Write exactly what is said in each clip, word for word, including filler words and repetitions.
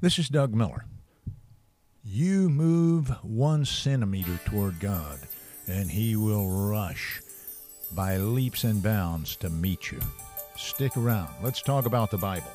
This is Doug Miller. You move one centimeter toward God, and He will rush by leaps and bounds to meet you. Stick around. Let's talk about the Bible.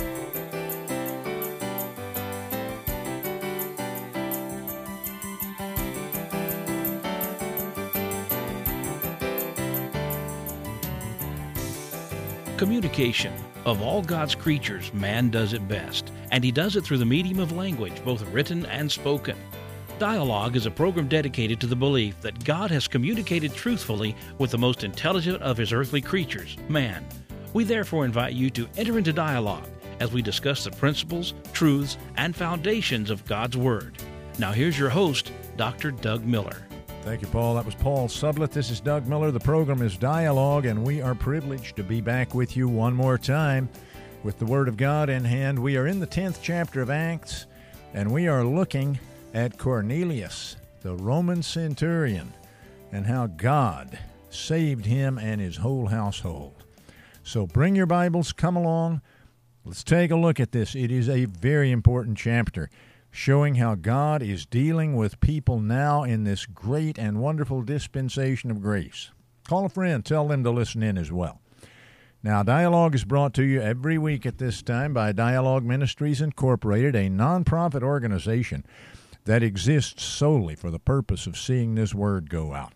Communication. Of all God's creatures, man does it best, and he does it through the medium of language, both written and spoken. Dialogue is a program dedicated to the belief that God has communicated truthfully with the most intelligent of his earthly creatures, man. We therefore invite you to enter into dialogue as we discuss the principles, truths, and foundations of God's Word. Now here's your host, Doctor Doug Miller. Thank you, Paul. That was Paul Sublett. This is Doug Miller. The program is Dialogue, and we are privileged to be back with you one more time with the Word of God in hand. We are in the tenth chapter of Acts, and we are looking at Cornelius, the Roman centurion, and how God saved him and his whole household. So bring your Bibles, come along. Let's take a look at this. It is a very important chapter, showing how God is dealing with people now in this great and wonderful dispensation of grace. Call a friend, tell them to listen in as well. Now, Dialogue is brought to you every week at this time by Dialogue Ministries Incorporated, a nonprofit organization that exists solely for the purpose of seeing this word go out.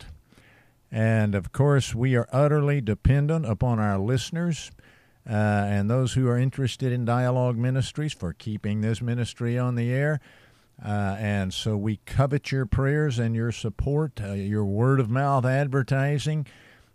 And, of course, we are utterly dependent upon our listeners Uh, and those who are interested in Dialogue Ministries for keeping this ministry on the air. Uh, and so we covet your prayers and your support, uh, your word-of-mouth advertising,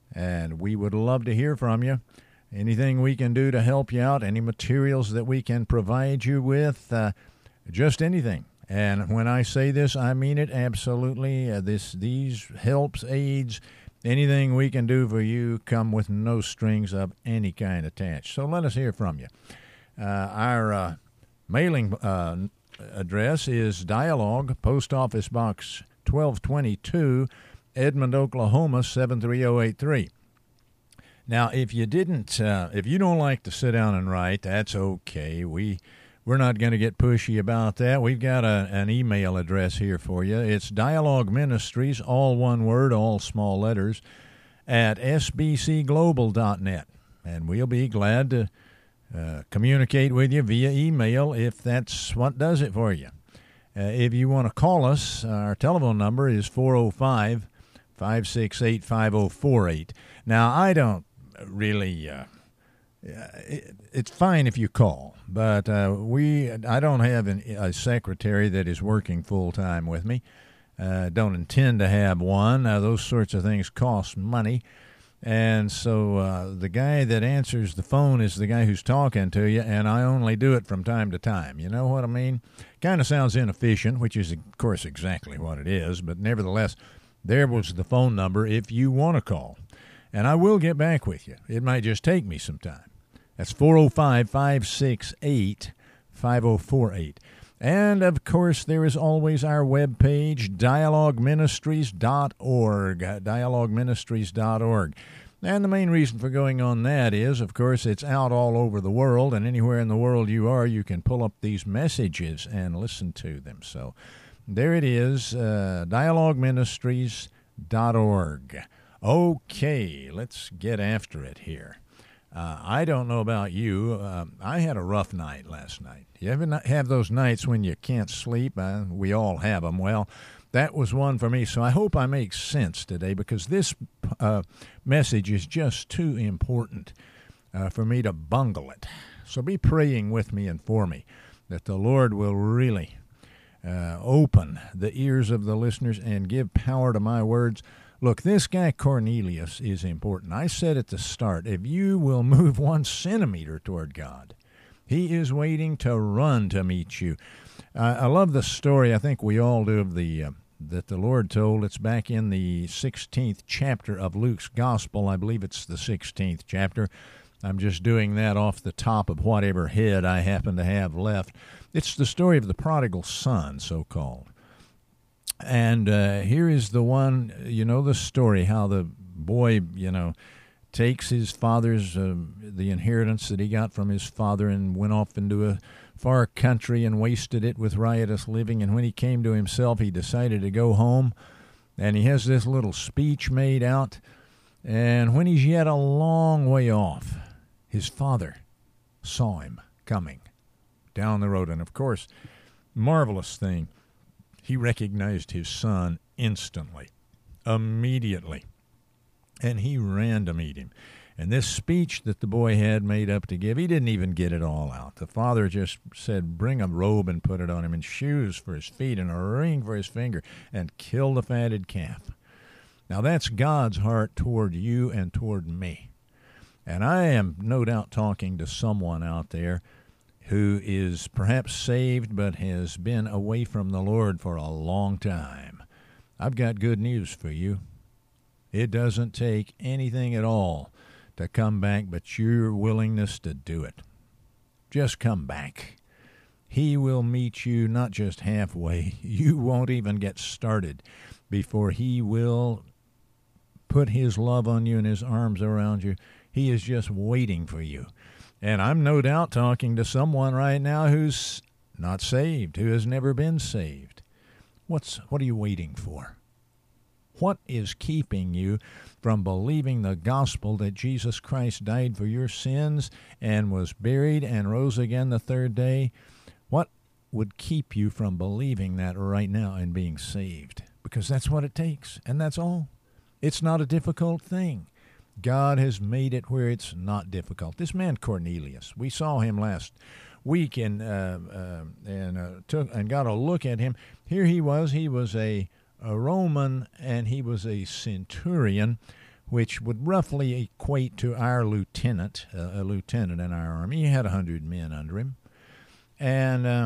and we would love to hear from you. Anything we can do to help you out, any materials that we can provide you with, uh, just anything. And when I say this, I mean it absolutely. Uh, this, these helps, aids, anything we can do for you come with no strings of any kind attached. So let us hear from you. Uh, our uh, mailing uh, address is Dialogue, Post Office Box twelve twenty-two, Edmond, Oklahoma, seven three zero eight three. Now, if you didn't, uh, if you don't like to sit down and write, that's okay. We We're not going to get pushy about that. We've got a, an email address here for you. It's Dialogue Ministries, all one word, all small letters, at s b c global dot net. And we'll be glad to uh, communicate with you via email if that's what does it for you. Uh, if you want to call us, our telephone number is four oh five, five six eight, five oh four eight. Now, I don't really... Uh, it, it's fine if you call, but uh, we I don't have an, a secretary that is working full-time with me. Uh, don't intend to have one. Uh, those sorts of things cost money. And so uh, the guy that answers the phone is the guy who's talking to you, and I only do it from time to time. You know what I mean? Kind of sounds inefficient, which is, of course, exactly what it is. But nevertheless, there was the phone number if you want to call. And I will get back with you. It might just take me some time. That's four oh five, five six eight, five oh four eight. And, of course, there is always our webpage, dialogue ministries dot org, dialogue ministries dot org. And the main reason for going on that is, of course, it's out all over the world, and anywhere in the world you are, you can pull up these messages and listen to them. So there it is, uh, dialogue ministries dot org. Okay, let's get after it here. Uh, I don't know about you. Uh, I had a rough night last night. You ever not have those nights when you can't sleep? Uh, we all have them. Well, that was one for me. So I hope I make sense today, because this uh, message is just too important uh, for me to bungle it. So be praying with me and for me that the Lord will really uh, open the ears of the listeners and give power to my words. Look, this guy Cornelius is important. I said at the start, if you will move one centimeter toward God, he is waiting to run to meet you. Uh, I love the story, I think we all do, of the uh, that the Lord told. It's back in the sixteenth chapter of Luke's Gospel. I believe it's the sixteenth chapter. I'm just doing that off the top of whatever head I happen to have left. It's the story of the prodigal son, so-called. And uh, here is the one, you know the story, how the boy, you know, takes his father's, uh, the inheritance that he got from his father and went off into a far country and wasted it with riotous living. And when he came to himself, he decided to go home. And he has this little speech made out. And when he's yet a long way off, his father saw him coming down the road. And, of course, marvelous thing, he recognized his son instantly, immediately. And he ran to meet him. And this speech that the boy had made up to give, he didn't even get it all out. The father just said, bring a robe and put it on him, and shoes for his feet, and a ring for his finger, and kill the fatted calf. Now that's God's heart toward you and toward me. And I am no doubt talking to someone out there who is perhaps saved but has been away from the Lord for a long time. I've got good news for you. It doesn't take anything at all to come back but your willingness to do it. Just come back. He will meet you not just halfway. You won't even get started before he will put his love on you and his arms around you. He is just waiting for you. And I'm no doubt talking to someone right now who's not saved, who has never been saved. What's what are you waiting for? What is keeping you from believing the gospel that Jesus Christ died for your sins and was buried and rose again the third day? What would keep you from believing that right now and being saved? Because that's what it takes, and that's all. It's not a difficult thing. God has made it where it's not difficult. This man Cornelius, we saw him last week and uh, uh, and uh, took and got a look at him. Here he was. He was a, a Roman, and he was a centurion, which would roughly equate to our lieutenant, uh, a lieutenant in our army. He had a hundred men under him, and uh,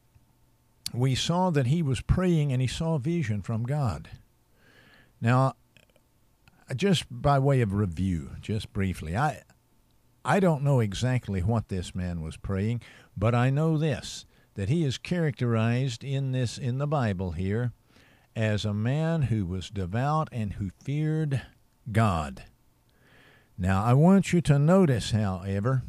we saw that he was praying, and he saw a vision from God. Now, just by way of review, just briefly, I I don't know exactly what this man was praying, but I know this, that he is characterized in this in the Bible here as a man who was devout and who feared God. Now, I want you to notice, however,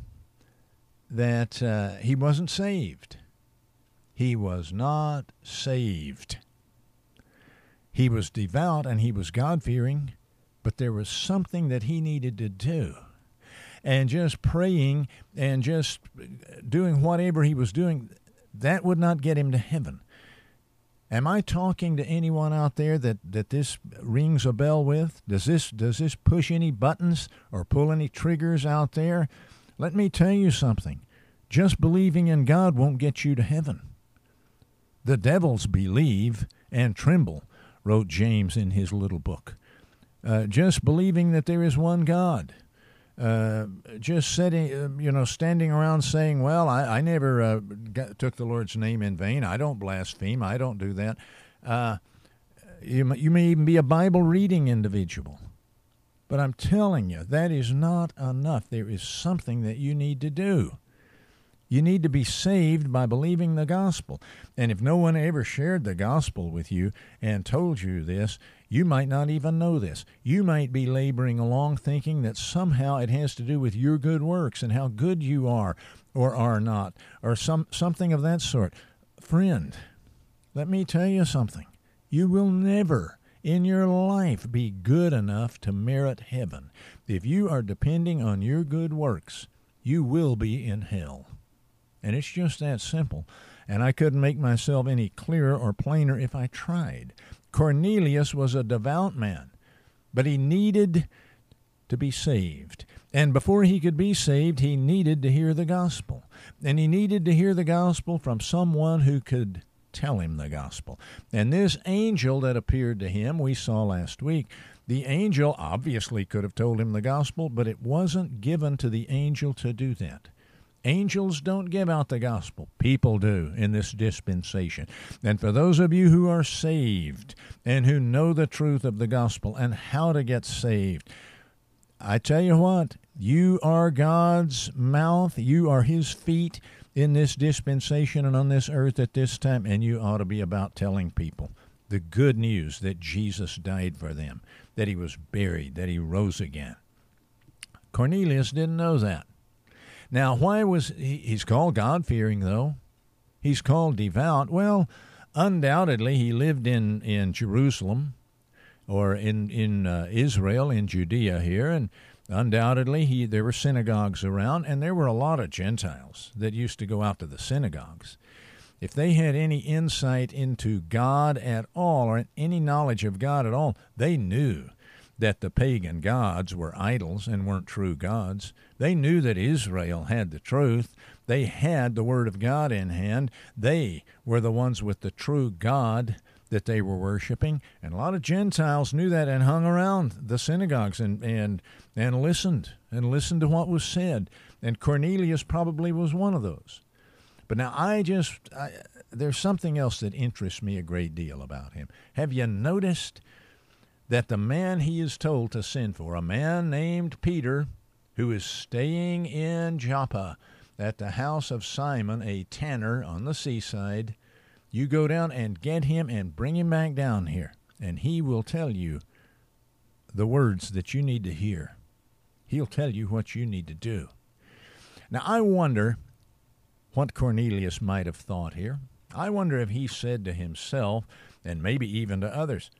that uh, he wasn't saved. He was not saved. He was devout and he was God-fearing, but there was something that he needed to do. And just praying and just doing whatever he was doing, that would not get him to heaven. Am I talking to anyone out there that, that this rings a bell with? Does this does this push any buttons or pull any triggers out there? Let me tell you something. Just believing in God won't get you to heaven. The devils believe and tremble, wrote James in his little book. Uh, just believing that there is one God. Uh, just sitting, uh, you know, standing around saying, well, I, I never uh, got, took the Lord's name in vain. I don't blaspheme. I don't do that. Uh, you, you may even be a Bible-reading individual. But I'm telling you, that is not enough. There is something that you need to do. You need to be saved by believing the gospel. And if no one ever shared the gospel with you and told you this, you might not even know this. You might be laboring along thinking that somehow it has to do with your good works and how good you are or are not, or some something of that sort. Friend, let me tell you something. You will never in your life be good enough to merit heaven. If you are depending on your good works, you will be in hell. And it's just that simple. And I couldn't make myself any clearer or plainer if I tried. Cornelius was a devout man, but he needed to be saved. And before he could be saved, he needed to hear the gospel. And he needed to hear the gospel from someone who could tell him the gospel. And this angel that appeared to him, we saw last week, the angel obviously could have told him the gospel, but it wasn't given to the angel to do that. Angels don't give out the gospel. People do in this dispensation. And for those of you who are saved and who know the truth of the gospel and how to get saved, I tell you what, you are God's mouth. You are his feet in this dispensation and on this earth at this time, and you ought to be about telling people the good news that Jesus died for them, that he was buried, that he rose again. Cornelius didn't know that. Now, why was he, he's called God-fearing, though. He's called devout. Well, undoubtedly he lived in, in Jerusalem or in, in uh, Israel, in Judea here, and undoubtedly he there were synagogues around, and there were a lot of Gentiles that used to go out to the synagogues. If they had any insight into God at all, or any knowledge of God at all, they knew that the pagan gods were idols and weren't true gods. They knew that Israel had the truth. They had the Word of God in hand. They were the ones with the true God that they were worshiping. And a lot of Gentiles knew that and hung around the synagogues and, and, and listened, and listened to what was said. And Cornelius probably was one of those. But now I just, I, there's something else that interests me a great deal about him. Have you noticed that the man he is told to send for, a man named Peter, who is staying in Joppa at the house of Simon, a tanner on the seaside, you go down and get him and bring him back down here, and he will tell you the words that you need to hear. He'll tell you what you need to do. Now, I wonder what Cornelius might have thought here. I wonder if he said to himself, and maybe even to others,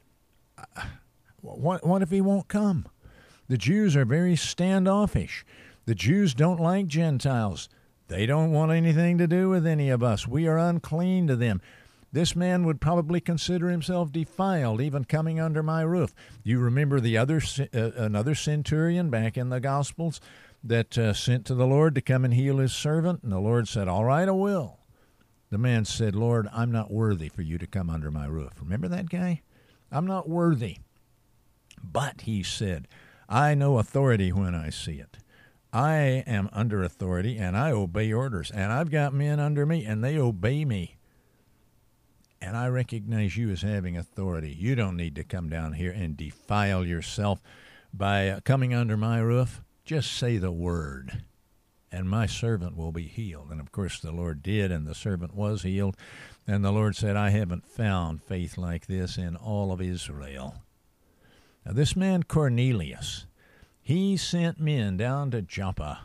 What, what if he won't come? The Jews are very standoffish. The Jews don't like Gentiles. They don't want anything to do with any of us. We are unclean to them. This man would probably consider himself defiled, even coming under my roof. You remember the other uh, another centurion back in the Gospels that uh, sent to the Lord to come and heal his servant? And the Lord said, all right, I will. The man said, Lord, I'm not worthy for you to come under my roof. Remember that guy? I'm not worthy. But, he said, I know authority when I see it. I am under authority, and I obey orders. And I've got men under me, and they obey me. And I recognize you as having authority. You don't need to come down here and defile yourself by uh, coming under my roof. Just say the word, and my servant will be healed. And, of course, the Lord did, and the servant was healed. And the Lord said, I haven't found faith like this in all of Israel. Now, this man Cornelius, he sent men down to Joppa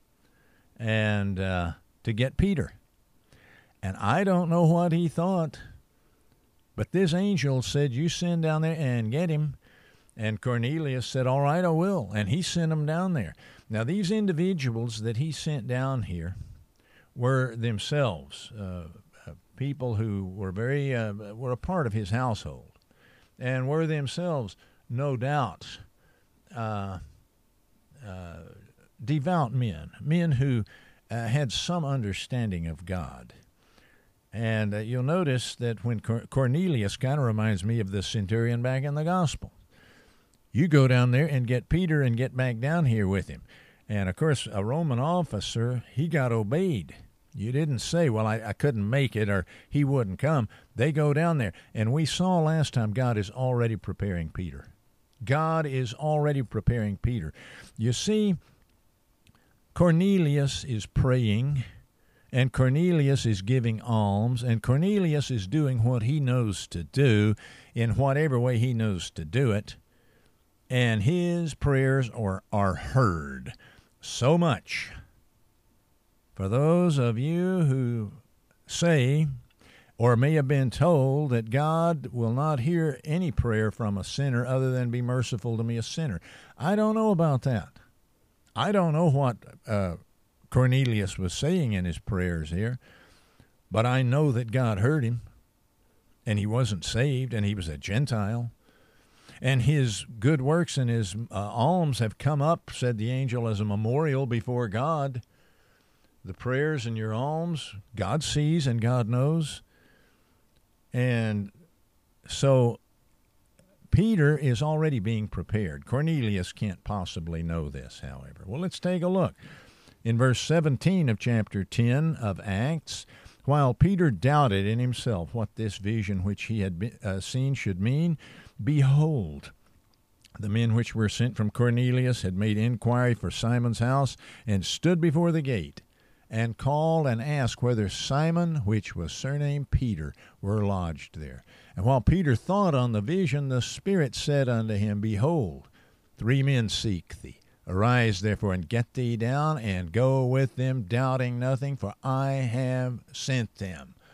and uh, to get Peter. And I don't know what he thought, but this angel said, you send down there and get him. And Cornelius said, all right, I will. And he sent them down there. Now, these individuals that he sent down here were themselves uh, people who were very uh, were a part of his household, and were themselves, no doubt, uh, uh, devout men, men who uh, had some understanding of God. And uh, you'll notice that when Cor- Cornelius kind of reminds me of the centurion back in the gospel. You go down there and get Peter and get back down here with him. And, of course, a Roman officer, he got obeyed. You didn't say, well, I, I couldn't make it or he wouldn't come. They go down there. And we saw last time God is already preparing Peter. God is already preparing Peter. You see, Cornelius is praying, and Cornelius is giving alms, and Cornelius is doing what he knows to do in whatever way he knows to do it, and his prayers are, are heard. So much for those of you who say or may have been told that God will not hear any prayer from a sinner other than be merciful to me, a sinner. I don't know about that. I don't know what uh, Cornelius was saying in his prayers here, but I know that God heard him, and he wasn't saved, and he was a Gentile. And his good works and his uh, alms have come up, said the angel, as a memorial before God. The prayers and your alms, God sees and God knows. And so Peter is already being prepared. Cornelius can't possibly know this, however. Well, let's take a look. In verse seventeen of chapter ten of Acts, while Peter doubted in himself what this vision which he had been, uh, seen should mean, behold, the men which were sent from Cornelius had made inquiry for Simon's house, and stood before the gate, and called and asked whether Simon, which was surnamed Peter, were lodged there. And while Peter thought on the vision, the Spirit said unto him, Behold, three men seek thee. Arise, therefore, and get thee down, and go with them, doubting nothing, for I have sent them.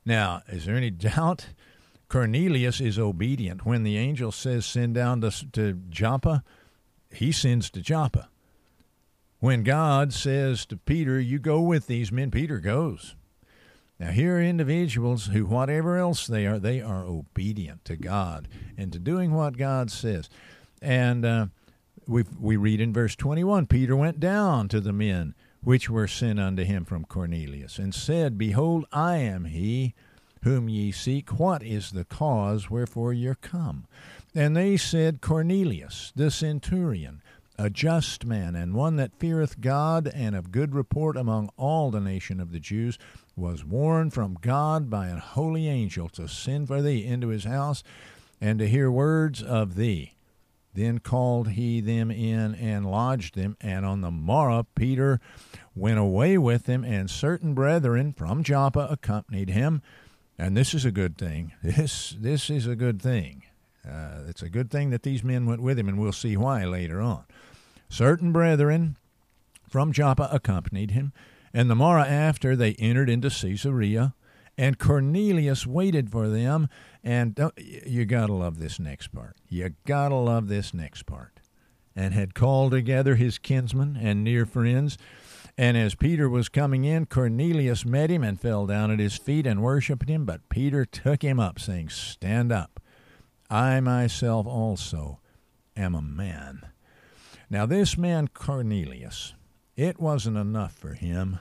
Now, is there any doubt? Cornelius is obedient. When the angel says send down to, to Joppa, he sends to Joppa. When God says to Peter, you go with these men, Peter goes. Now, here are individuals who, whatever else they are, they are obedient to God and to doing what God says. And uh, we we read in verse twenty-one, Peter went down to the men which were sent unto him from Cornelius, and said, Behold, I am he whom ye seek. What is the cause wherefore you're come? And they said, Cornelius, the centurion, a just man, and one that feareth God, and of good report among all the nation of the Jews, was warned from God by an holy angel to send for thee into his house, and to hear words of thee. Then called he them in and lodged them, and on the morrow Peter went away with them, and certain brethren from Joppa accompanied him. And this is a good thing. This this is a good thing. Uh, it's a good thing that these men went with him, and we'll see why later on. Certain brethren from Joppa accompanied him, and the morrow after they entered into Caesarea, and Cornelius waited for them. And don't, you got to love this next part. You got to love this next part. And had called together his kinsmen and near friends. And as Peter was coming in, Cornelius met him and fell down at his feet and worshipped him. But Peter took him up, saying, Stand up. I myself also am a man. Now this man Cornelius, it wasn't enough for him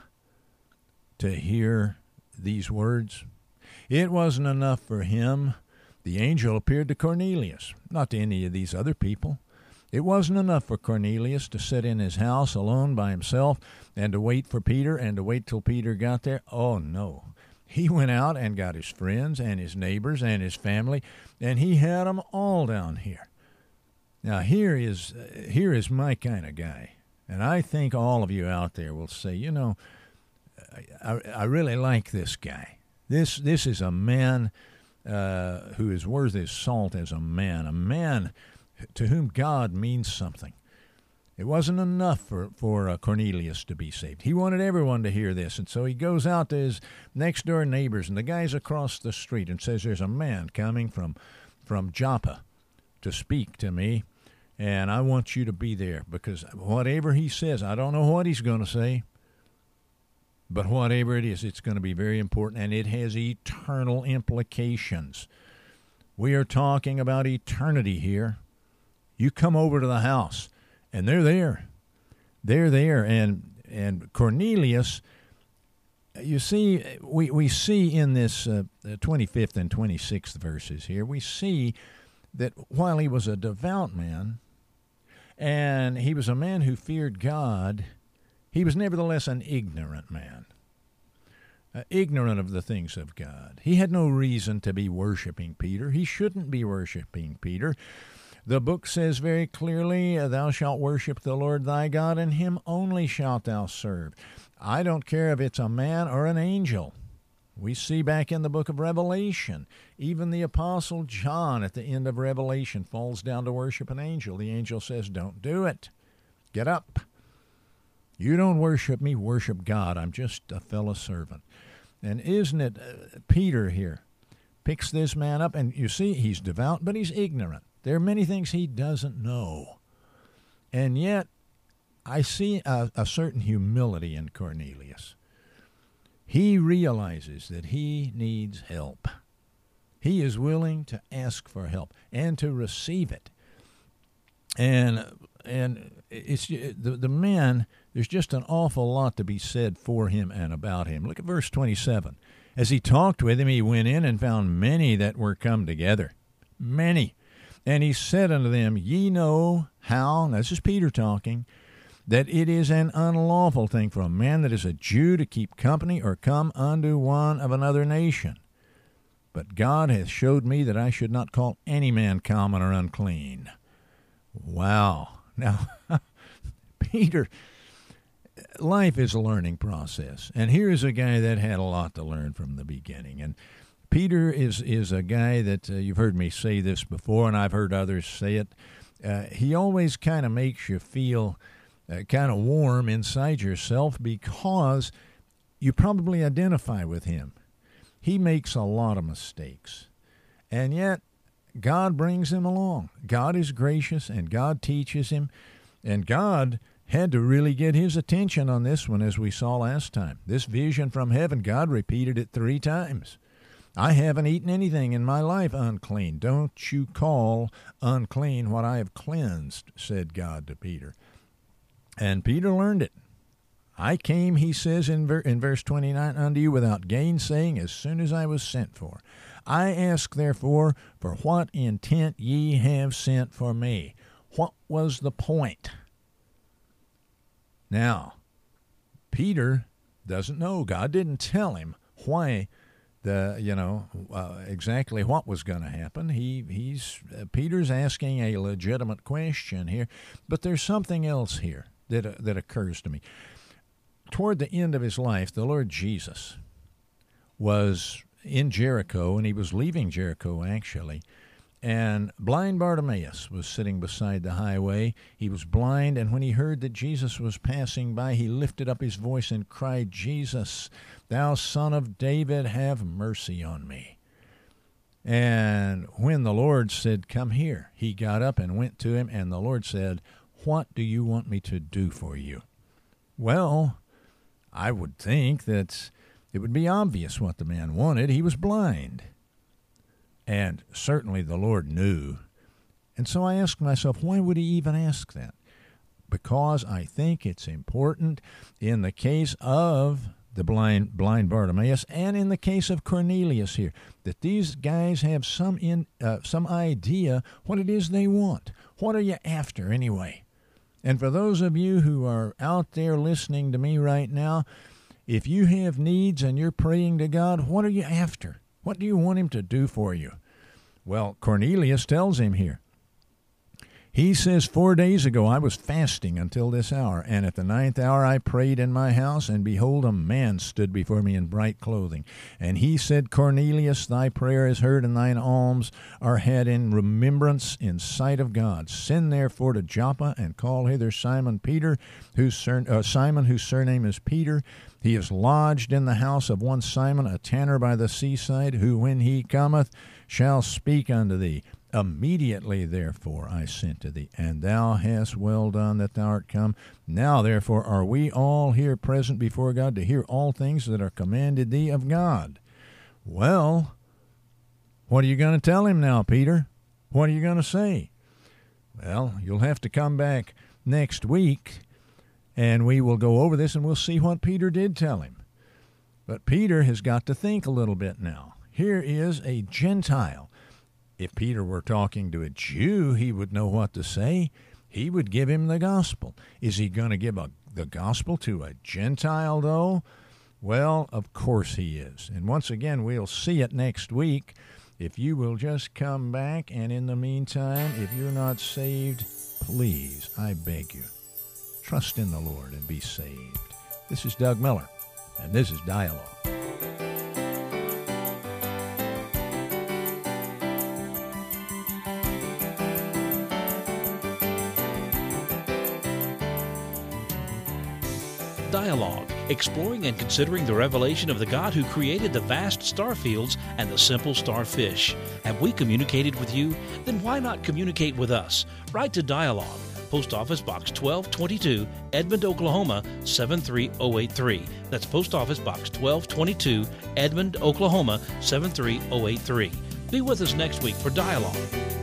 to hear these words. It wasn't enough for him. The angel appeared to Cornelius, not to any of these other people. It wasn't enough for Cornelius to sit in his house alone by himself and to wait for Peter and to wait till Peter got there. Oh, no. He went out and got his friends and his neighbors and his family, and he had them all down here. Now, here is, uh, here is my kind of guy, and I think all of you out there will say, you know, I, I really like this guy. This this is a man uh, who is worth his salt as a man, a man to whom God means something. It wasn't enough for, for uh, Cornelius to be saved. He wanted everyone to hear this, and so he goes out to his next-door neighbors and the guys across the street and says, there's a man coming from, from Joppa to speak to me, and I want you to be there, because whatever he says, I don't know what he's going to say, but whatever it is, it's going to be very important, and it has eternal implications. We are talking about eternity here. You come over to the house, and they're there. They're there, and and Cornelius, you see, we, we see in this uh, twenty-fifth and twenty-sixth verses here, we see that while he was a devout man, and he was a man who feared God, he was nevertheless an ignorant man, uh, ignorant of the things of God. He had no reason to be worshiping Peter. He shouldn't be worshiping Peter. The book says very clearly, thou shalt worship the Lord thy God, and him only shalt thou serve. I don't care if it's a man or an angel. We see back in the book of Revelation, even the Apostle John at the end of Revelation falls down to worship an angel. The angel says, don't do it. Get up. You don't worship me, worship God. I'm just a fellow servant. And isn't it uh, Peter here picks this man up, and you see he's devout, but he's ignorant. There are many things he doesn't know. And yet, I see a, a certain humility in Cornelius. He realizes that he needs help. He is willing to ask for help and to receive it. And and it's the, the man, there's just an awful lot to be said for him and about him. Look at verse twenty-seven. As he talked with him, he went in and found many that were come together. Many. And he said unto them, Ye know how, this is Peter talking, that it is an unlawful thing for a man that is a Jew to keep company or come unto one of another nation. But God hath showed me that I should not call any man common or unclean. Wow. Now, Peter, life is a learning process. And here is a guy that had a lot to learn from the beginning. And Peter is, is a guy that, uh, you've heard me say this before, and I've heard others say it. Uh, he always kind of makes you feel uh, kind of warm inside yourself because you probably identify with him. He makes a lot of mistakes. And yet, God brings him along. God is gracious, and God teaches him. And God had to really get his attention on this one, as we saw last time. This vision from heaven, God repeated it three times. I haven't eaten anything in my life unclean. Don't you call unclean what I have cleansed, said God to Peter. And Peter learned it. I came, he says in, ver- in verse twenty-nine, unto you without gainsaying as soon as I was sent for. I ask, therefore, for what intent ye have sent for me. What was the point? Now, Peter doesn't know. God didn't tell him why, the you know, uh, exactly what was going to happen. He he's uh, Peter's asking a legitimate question here, but there's something else here that uh, that occurs to me. Toward the end of his life, the Lord Jesus was in Jericho, and he was leaving Jericho, actually, and blind Bartimaeus was sitting beside the highway. He was blind, and when he heard that Jesus was passing by, he lifted up his voice and cried, Jesus, thou Son of David, have mercy on me. And when the Lord said, come here, he got up and went to him, and the Lord said, what do you want me to do for you? Well, I would think that it would be obvious what the man wanted. He was blind. And certainly the Lord knew. And so I asked myself, why would he even ask that? Because I think it's important in the case of the blind blind Bartimaeus and in the case of Cornelius here, that these guys have some in uh, some idea what it is they want. What are you after anyway? And for those of you who are out there listening to me right now, if you have needs and you're praying to God, what are you after? What do you want him to do for you? Well, Cornelius tells him here. He says, four days ago I was fasting until this hour, and at the ninth hour I prayed in my house, and behold, a man stood before me in bright clothing. And he said, Cornelius, thy prayer is heard, and thine alms are had in remembrance in sight of God. Send therefore to Joppa, and call hither Simon Peter, whose sur- uh, Simon, whose surname is Peter. He is lodged in the house of one Simon, a tanner by the seaside, who when he cometh shall speak unto thee. Immediately, therefore, I sent to thee, and thou hast well done that thou art come. Now, therefore, are we all here present before God to hear all things that are commanded thee of God. Well, what are you going to tell him now, Peter? What are you going to say? Well, you'll have to come back next week, and we will go over this, and we'll see what Peter did tell him. But Peter has got to think a little bit now. Here is a Gentile. If Peter were talking to a Jew, he would know what to say. He would give him the gospel. Is he going to give a, the gospel to a Gentile, though? Well, of course he is. And once again, we'll see it next week. If you will just come back, and in the meantime, if you're not saved, please, I beg you, trust in the Lord and be saved. This is Doug Miller, and this is Dialogue. Dialogue, exploring and considering the revelation of the God who created the vast star fields and the simple starfish. Have we communicated with you? Then why not communicate with us? Write to Dialogue, Post Office Box twelve twenty-two, Edmond, Oklahoma seven three zero eight three. That's Post Office Box twelve twenty-two, Edmond, Oklahoma seven three zero eight three. Be with us next week for Dialogue.